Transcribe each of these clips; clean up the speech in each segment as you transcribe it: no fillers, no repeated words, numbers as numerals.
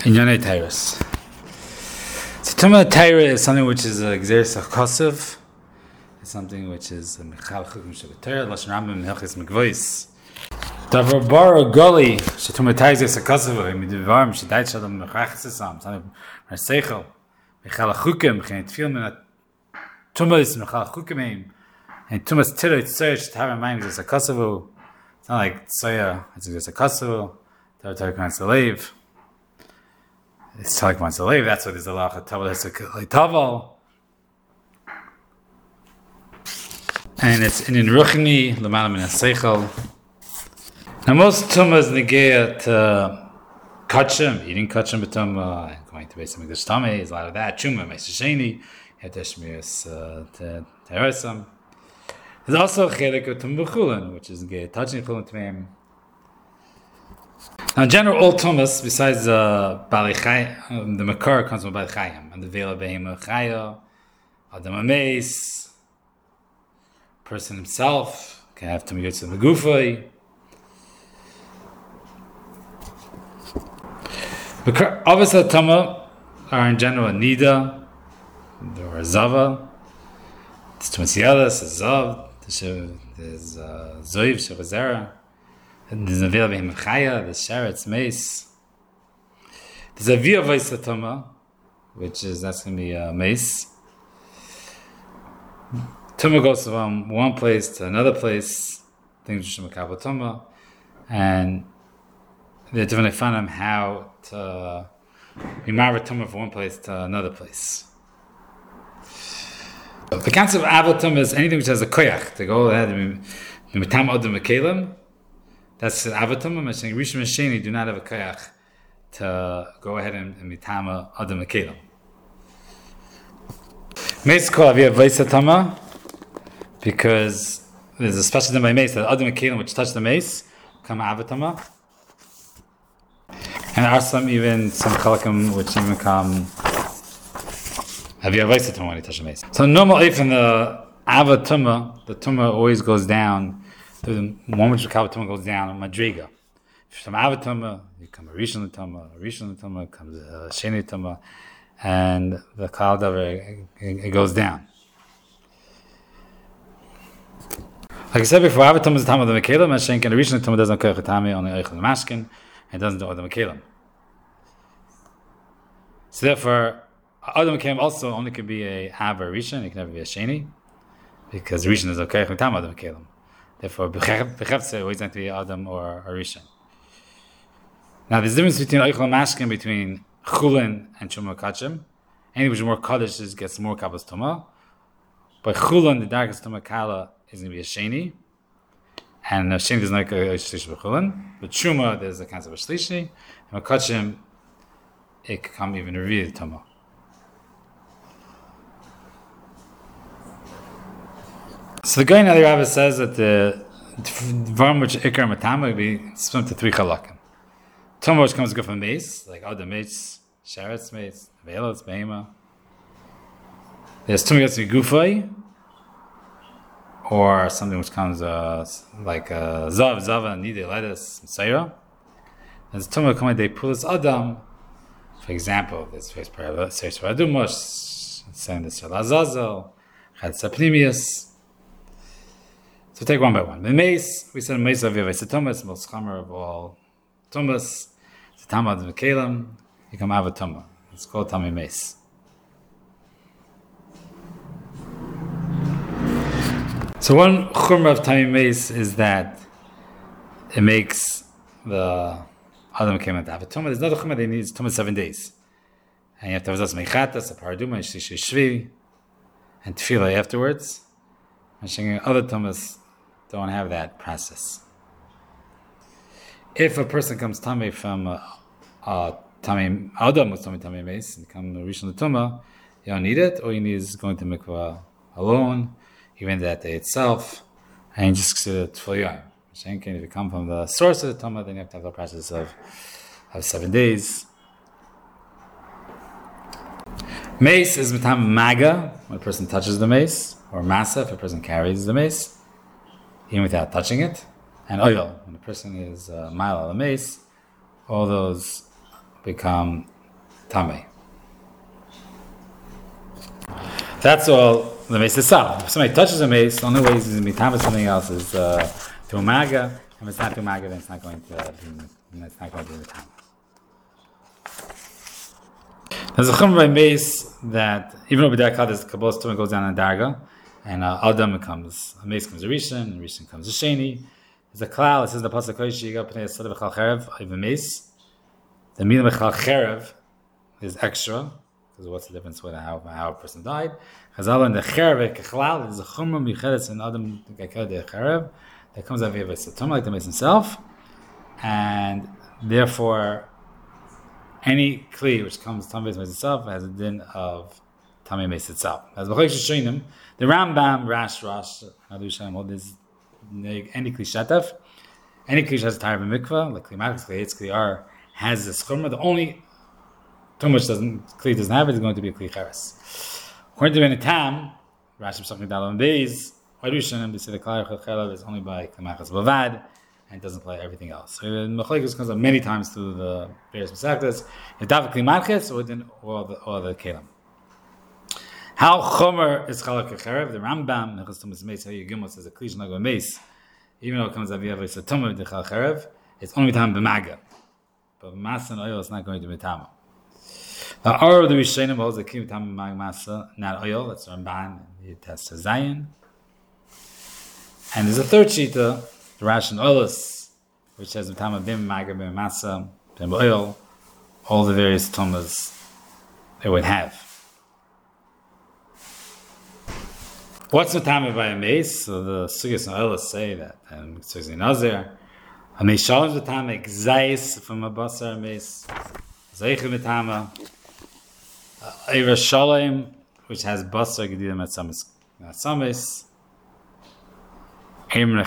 In Yonei Tyrus. So Tumah Tyra is something which is Gzeres HaKosev. It's something which is Mechal Chukim Shabbatar, Lashon Rambam Hilchis Mikvois. Davar Bar Goli, Shetumah Tyra Gzeres HaKosev, Midivarm, Shedait Shalom Mechachesam, something Marseichel, Mechal Chukim, Chen Tfil Min Tumah is Mechal Chukim, and Tumah's Tira, it's searched, have in mind Gzeres HaKosev. It's not like Tsoya, it's Gzeres HaKosev, Tavar Tarkan Salev. It's Talik Mansalev, that's what is the Lacha Taval. And it's in Ruchni, Lamana Min Seichel. Now, most Tumas negate to Kachim, eating Kachim B'Tumah, and going to Beis HaMikdash Tameh, is a lot of that. Chuma, Meishasheni, Yeteshmiris Teresam. There's also a Chelik of Tum B'Chulin, which is negate touching Chulin Tmeim. Now, in general, all tumas, besides Bali Chayim, the Makar comes from Bali Chayim, and the Vela Behema Chaya, Adam Ameis, person himself, can have Tum Yotze Megufay. Obviously, Tuma are in general a Nida, or a Zava, it's Tumas Yadas, a Zav, there's Zoiv, Shavazera. There's a Vila Behim Chaya, there's Sheretz, Mace. There's a Via Vaisatoma, which is, that's going to be Mace. Tuma goes from one place to another place, things which are Makabal Tuma, and they're different fun how to be married Tuma from one place to another place. The concept of Aval Tuma is anything which has a koyach, to go ahead and be Mitam Odom Mekalim. That's Avatum. I'm saying Rishon and Sheni do not have a koyach to go ahead and mitama Adam Akelim. Mace called Avia Vaisatama because there's a special thing by mace that Adam Akelim which touch the mace come Avatama. And there are some chalakim which even come Avia Vaisatama when you touch the mace. So normal if in the Avatuma, the Tuma always goes down. The one which the Kavatuma goes down, Madriga. If from Avatuma, you come a Rishon Tuma, comes a Sheni Tuma, and the Kaldavar, it goes down. Like I said before, Avatuma is the time of the Mekalim, Mashenk, and the Rishon Tuma doesn't occur Chatami, only Eichel Mashkin, and doesn't do the Mekalim. So therefore, Adam Mekalim also only could be a Av or Rishon, it can never be a Sheni, because Rishon is okay with Tam Adam Mekalim. Therefore, Bechefze always have to be Adam or Rishon. Now, there's a difference between Eichel Mashkin, between Chulin and Chuma Kachim. Anything which is more Kaddish gets more Kabbalas Tuma. But Chulin, the darkest Tuma Kala, is going to be a Sheni. And a Sheni does not go a Shlishi B'Chulin. But Chuma, there's a concept of Shlishi. And Kachim, it can come even reveal Tuma. So the guy in the Rabbah says that the Varm which Ikar Matama would be split to three chalakim. Tuma which comes to go from mace, like Adam mace, Sheretz mace, Velos, Behema. There's Tuma gets to be Gufay, or something which comes like Zav, Zava, Nide, Lettuce, Seira. There's Tuma coming they pull Adam. For example, this face Seir Adumosh, saying this Azazel, Chad Sapnimius. So take one by one. The mace, we said mace of Yavai Tumas, most chamer of all Tumas. It's the Tamad of Mekalim, you come Ava Tumah. It's called Tami Mace. So one chumrah of Tami Mace is that it makes the Adam Mekalim to Ava Tumah. There's another chumrah that needs Tumah 7 days. And you have to have Zas Mechatas, a Paraduma, Shlishi Shvi, and Tefillah afterwards. And other Tumas don't have that process. If a person comes Tami from Tami Adam with Tami Mace and come Rishon Tuma, you don't need it, all you need is going to mikvah alone, even that day itself, and you just consider it for Yom. If you come from the source of the Tuma, then you have to have the process of 7 days. Mace is Matam Maga, when a person touches the mace, or Masa, if a person carries the mace, even without touching it. And oil, when a person is mile al mace, all those become tamei. That's all the mace itself. If somebody touches a mace, the only way he's going to be tamei something else is through maga. If it's not through maga, then it's not going to be the tamei. There's a chumrah by mace that even though b'derech klal the kabbalas tumah goes down in darga, and adam becomes a mace comes a rishon, and rishon comes a sheni. There's a klal. It says in the pasuk kodesh yiga pnei asada b'chal cherev of a mace. The milah b'chal cherev is extra because what's the difference with how a person died? Chazal and the cherev kechlal is a chumrah michedes and adam gekad the cherev that comes out of a tumah like the mace himself, and therefore. Any kli which comes tamei mace itself has a din of tamei mace itself. As the Rambam, Rash, Adushan, all this any kli shataf, any kli has a tire of a mikvah, like kli makas, kli hitz, kli ar has a schumrah. The only tum which kli doesn't have it is going to be a kli cheres. According to the Tam, Rash is talking about Beis, Adushan, they say the kli chelav is only by kli makas bavad. And doesn't play everything else. So Machlekes comes up many times through the various masechtas. If davik limarches or the kelim. How chomer is chalak kecherev? The Rambam Nechas Tumas Meis Hayu Gimel says a klish nagu meis. Even though it comes out via v'satumah the chalcherev, it's only time b'maga. But masa and oil is not going to be tama. The Ar of the Rishonim holds the kim tam masa, not oil. That's Ramban. He tests to Zion. And there's a third shita. The Rash and Olis, which has Tama Bim, Maga, Bim, Masa, Bim, Oil, all the various Tomas they would have. What's the Tama by a mace? So the Sugis and Olis say that, and Sugis and Nazir, a mace shalom the Tama, Gzais from a Basar mace, Zeich the Tama, Ever Shalom, which has Basar, Gedidim at Samis, There's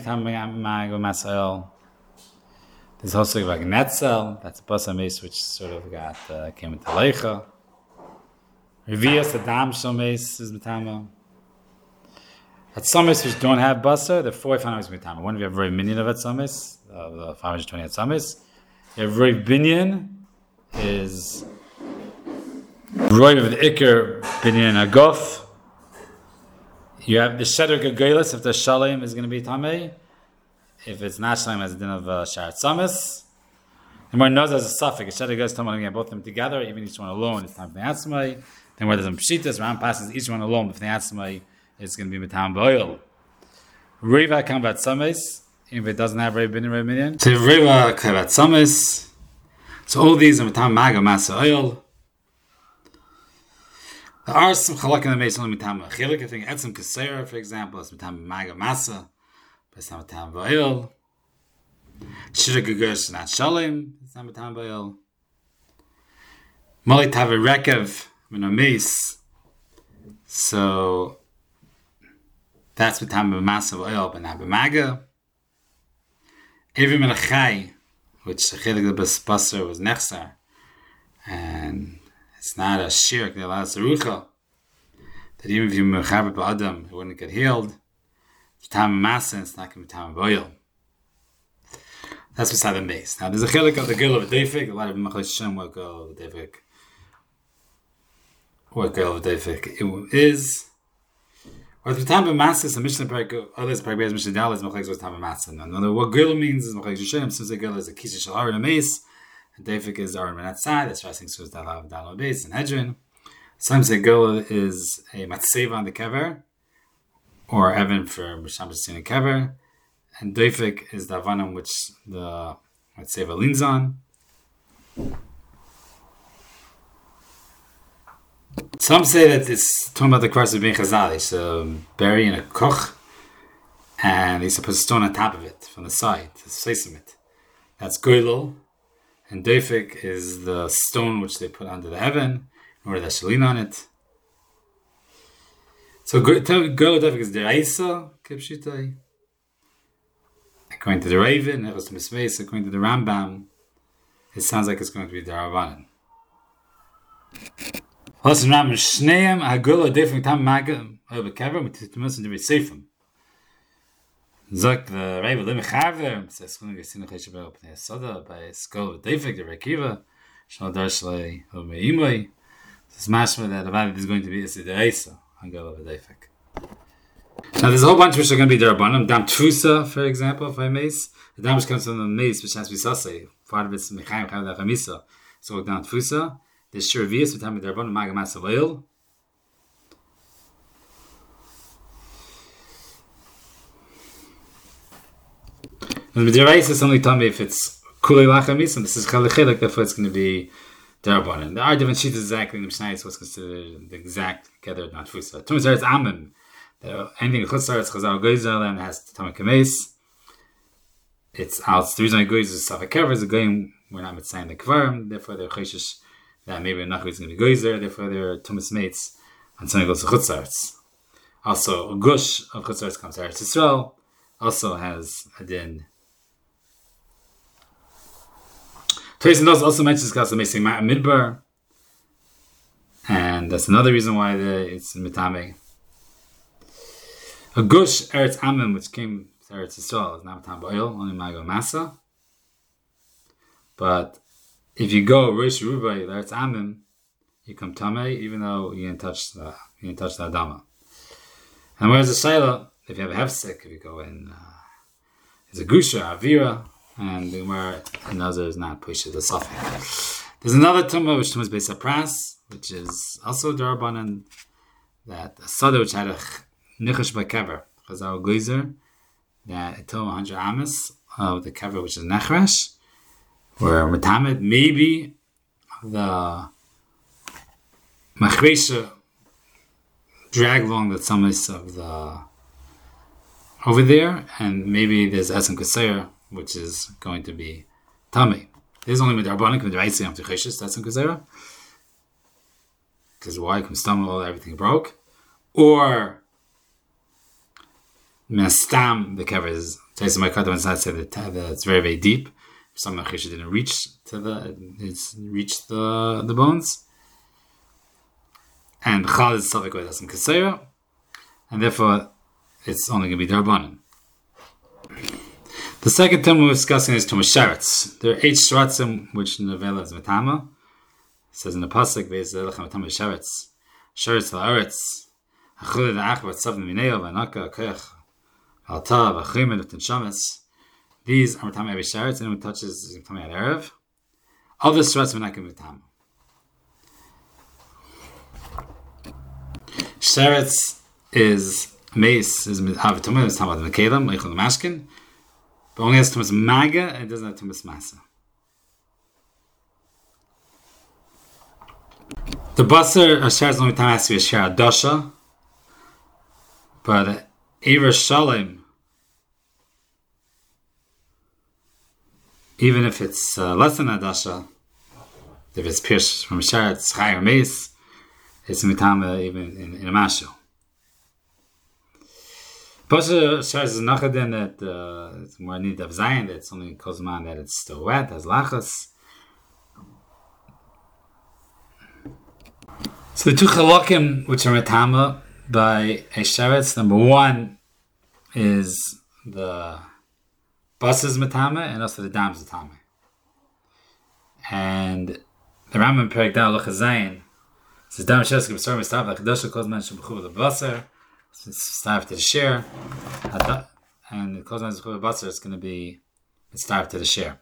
also like Netzel, that's a Basa Mace which sort of came into Leicha. Revias, Adam Shomes is Matama. At Samis which don't have Basa, there are 4 families Matama. One, we have Roy Binyan of at Samis, the 520 at Samis. You have Roy Binyan, is Roy of the Iker Binyan Agof. You have the Sheder Gagelis, if the Shalem is going to be Tamei. If it's not Shalem, as a din of Sharat Samis. The more knows as a suffix, Sheder Gagelis, Tamei, both of them together, even each one alone, it's time for the Atzmai. Then where there's some Pshitas, Ram passes each one alone, but for the Atzmai, it's going to be Matam Boil. Riva Kambat Samis, even if it doesn't have Rei Bin Rei Minyan. So Riva Kambat Samis. So all these are Matam Maga Masa Oil. There are some chalak in the mace only mitam chilik. I think etzem kasera, for example, is mitam maga masa, but it's not mitam va'il. Shira gagursh not shalim, it's not mitam va'il. Mali tava rekev min a mace, so that's mitam masa va'il, but not b'maga. Even min a chai, which the chilik of the basar was nechsar, and it's not a shirk that allows rucha. That even if you mechaber b'adam, it wouldn't get healed. Tam masa, it's not going to be tam boil. That's beside the base. Now there's a chilik of the girl of a defik. A lot of machlis shem what girl of a defik. What girl of a defik it is. Or the tam masa is a mishnah parak. Others parak beis mishnah dal is machlis was tam masa. Now what girl means is machlis shem. Since a girl is a kisha shal in a mace. And Defik is Aron on that side. That's Rasing Sus Dalav Dalav Beis and Hedrin. Sometimes a girl is a Matseva on the kever, or Evan for Misham Sina kever. And Defik is the Avan which the Matseva leans on. Some say that it's talking about the cross of Ben Chazal. It's a berry in a koch, and he's supposed to stone on top of it from the side to slice it. That's Goylol. And Defik is the stone which they put under the heaven, in order that shall lean on it. So Goylol Defik is Deraisa, Kipshitai. According to the Raven, according to the Rambam, it sounds like it's going to be Daravanan. Listen, Rambam, Shneim, Goylol Defik Tam Maga, Obekever, Mitimus and Seifim. Zok the Rebbe Limchaver says going to see no chesed by Soda by Skol Defik the Rekiva Shal Darshle Omeimoi. It's mashma that about it is going to be Issa Deisa. Hangel of a Defek. Now there's a whole bunch which are going to be Darabanim. Dam Tfusa, for example, if I mace. The dam which comes from the mace, which has to be Sase. Part of it's Mechaim Chav Dachamisa. So down Tfusa. There's Shiravias, with time of Darabanim, Magamas Oil. And the Deraisa is only tell me if it's Kulei Lachamis, and this is Chalichilik, therefore it's going to be Darabanan. There are different sheets exactly in the Mishnah, what's considered the exact Gather, not Fusa. Tumas Eretz Amim, anything in Chutz Eretz Chazal Goizel and has Tamar Kames. It's out. The reason I go is Safek Kever is a game we're not saying the Kvarim, therefore they're Cheshish that maybe a Nachri is going to be Goizer, therefore they're Tumas Mates, and something goes to Chutz Eretz. Also, a Gush of Chutz Eretz comes to Eretz Yisrael, also has a din. Therese also mentions Kasa Mesing Midbar, and that's another reason why it's Mitame. A Gush Eretz Amim, which came to Eretz Yisrael, is not Matam Ba'il, only Mago Masa. But if you go Rish Rubai, Eretz Amim, you come Tame, even though you didn't touch the Adama. And whereas the Shaila, if you have a Hefsek, if you go in, it's a Gusha, Avira, and the Gemara another is not pushed the Safek. There's another tumah which is based on Pras, which is also Darabanan, that a Sada which had a Nichush by Kever, Chazal Geyser, that it told 100 Amas of the Kever which is Nechrash, where Metamed maybe the Machresha drag along the summits of the over there, and maybe there's Esem Kaseir, which is going to be Tami. This is only with Darbanik and Raisi after Cheshis, that's in Kazera. Because why? Because stumble, everything broke. Or Mestam, the cover is Taisa Makata and Sad said that it's very, very deep. Some Cheshis didn't reach to the bones. And Chal is Savik with Esem Kasera. And therefore it's only going to be Darbanim. The second term we're discussing is Tumas Sheretz. There are 8 Shratzim, which in the Vela is Matama. It says in the Pasuk, Ve'ezelech Matama Sheretz. Sheretz la'aretz. Achule da'ach v'atzav mineo v'anaka koyach alta v'achrimen v'tenshames. These are Matama every Sheretz. Anyone touches Matama at Erev. Other Shratzim are not going to be Matama. Sheretz is Mace, is Havatuma, is Tamad Mekalim, Eichel Mashkin. But only has Tumas Maga, and it doesn't have Tumas Masa. The Basar, Asher, only time has to be a Asher Adasha. But Ever Shalem, even if it's less than Adasha, if it's pierced from Asher, it's Chai or Mace, it's Mitama even in a Mashu. Pasha shares is nachadin that it's more need of Zion, that it's only kozman that it's still wet, as lachas. So the two chalakim which are metama by a sheretz, number one is the bas's metama and also the dam's metama. And the Rambam Perek Dal Luchas Zion says dam sheretz k'b'sar mistav l'chadosha kozman sheb'chuv l'basar. It's starved to the share, and the Kozman Zechur Basar is going to be starved to the share.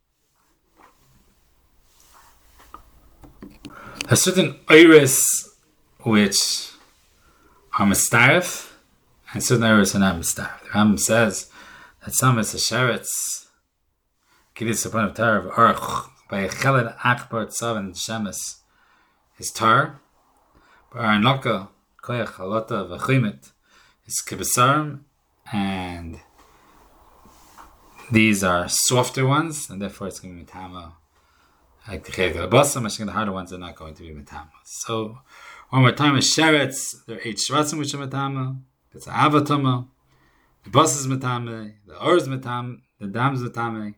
There's certain iris which are mistarif, and certain iris are not mistarif. The Rambam says that some is a sheretz, Kidis upon a tar of Arch, by a Cheled Akbar Tzav and Shemes, is tar, by Arnaka, Koyach Halata V'Chimet is Kibbasarim, and these are softer ones, and therefore it's going to be Mitama. Like the Chayek Basam, the harder ones are not going to be Mitama. So, one more time, is Sheretz, there are 8 Shratzim which are Mitama, it's Avatama, the Bas is Mitama, the Or is Mitama, the Dam is Mitama,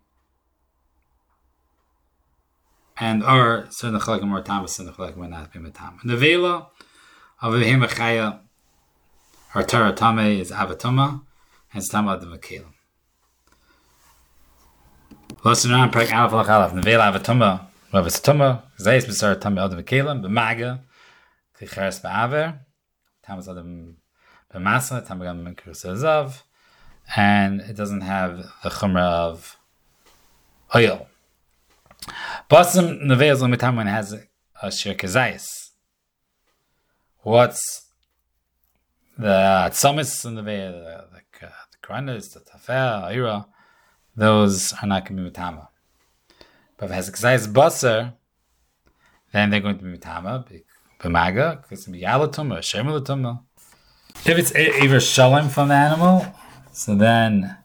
and Or, certain Chalakim are Mitama, certain Chalakim will not be Mitama. The Vela, Avihim Achaya, or Torah Tame is Avatoma, and it's Tamad the Mekalim. Listen around, Perek Aleph Lach Aleph, Nevela Avatoma, Rav is Tuma, Zayis B'sar Tam Adam V'Kelim, B'Maga, Klicheres B'Aver, Tam is Adam B'Masa, Tam B'Gam Menkurus Azav, and it doesn't have the Chumrah of oil. Basam Neveil Zlamitam when it has a Shir Kezayis. What's the Tzomis in the Neveil, the Karanis, the Tafel, Ira, those are not going to be Mitama. But if it has a Kezayis Basar, then they're going to be Mitama, B'Maga, because it's going to be Yalatum or Shemalatum. If it's Iver Shalom from the animal, so then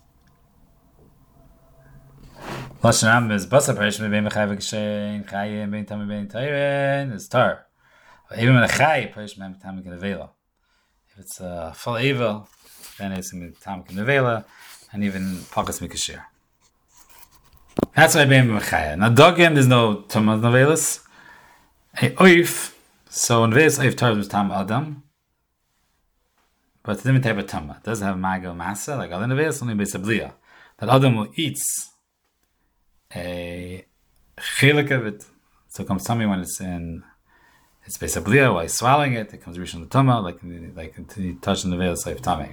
Lashon Rambam is Basar Perish Bein B'Chai V'Geshein Chayim Bein Tamim Bein Tayren is Tar. Even when a Chai Perish Bein Tamim Kenevela. If it's a full evil, then it's going to be Tamim Kenevela, and even Pakas Mikashir. That's why Bein B'Chai. Now Dogim there's no Tumah Nevelas. A Oif, so in Nevelas Oif Tar was Tam Adam. But it's a different type of Tumah. It doesn't have Maga Masa, like other Nevelas, only Beisabliya. That Adam will eat a chilik of it, so it comes tummy when it's Beisabliya, while he's swallowing it, it comes Rishon L'Tumah, like until you touch the Nevelas Oif Tamei.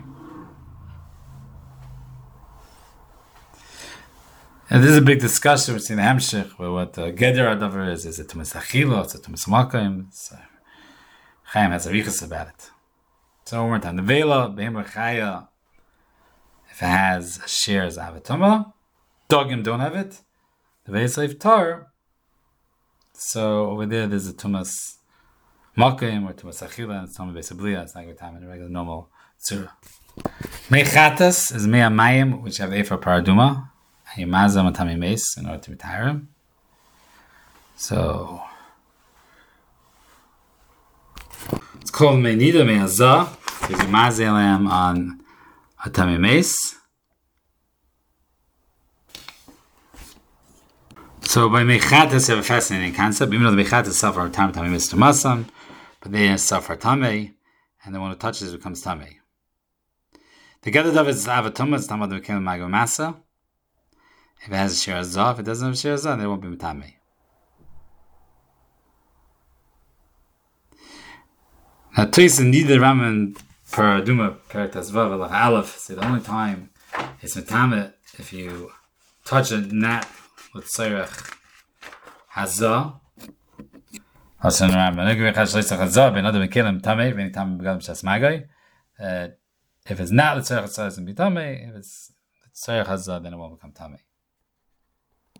And this is a big discussion between the Hamshich, where what the Geder Adavar is it Tumas Achilo, is it Tumas Malkaim? So Chaim has a riches about it. So one more time, the Vela, Behemah Chaya, if it has a share as Avatuma, Dogim don't have it, the Vela Seif Tar, so over there's a Tumas Malkaim or Tumas Achila, and it's Tumas Beisabliya, it's not good time in a regular normal Tzura. Mechatas is Mea Mayim, which have Efer Paraduma, and Yamaza Matami Meis in order to retire him. So it's called Meinida Me'azah, because Yamaza Elam on Atami Meis. So by Mechatas you have a fascinating concept, even though the Mechatas suffer Tami Meis to Masam, but they suffer Tamei, and then when it touches it becomes Tamei. The Gedadav is Avatumah, it's Tamad Mekel Mago Masa. If it has a Shir Azah, if it doesn't have a Shir Azah, then it won't be Mitame. Now, Toys and neither Raman per Duma per Tazvav Alach Aleph say the only time it's Mitame if you touch a gnat with Seirach Hazah. Also, Raman, if it's not the Seirach Hazah, it's Mitame. If it's Seirach Hazah, then it won't become Tamei.